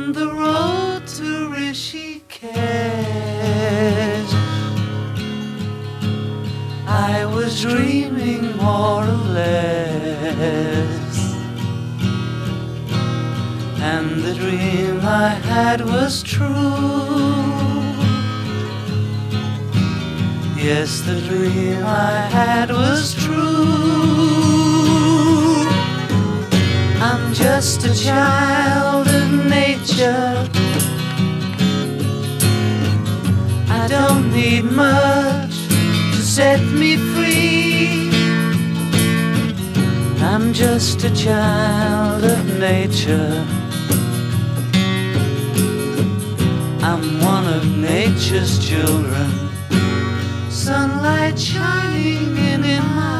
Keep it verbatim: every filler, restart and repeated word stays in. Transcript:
on the road to Rishikesh. I was dreaming more or less, and the dream I had was true. Yes, the dream I had was true. I'm just a child of nature. I don't need much to set me free. I'm just a child of nature. I'm one of nature's children. Sunlight shining in in my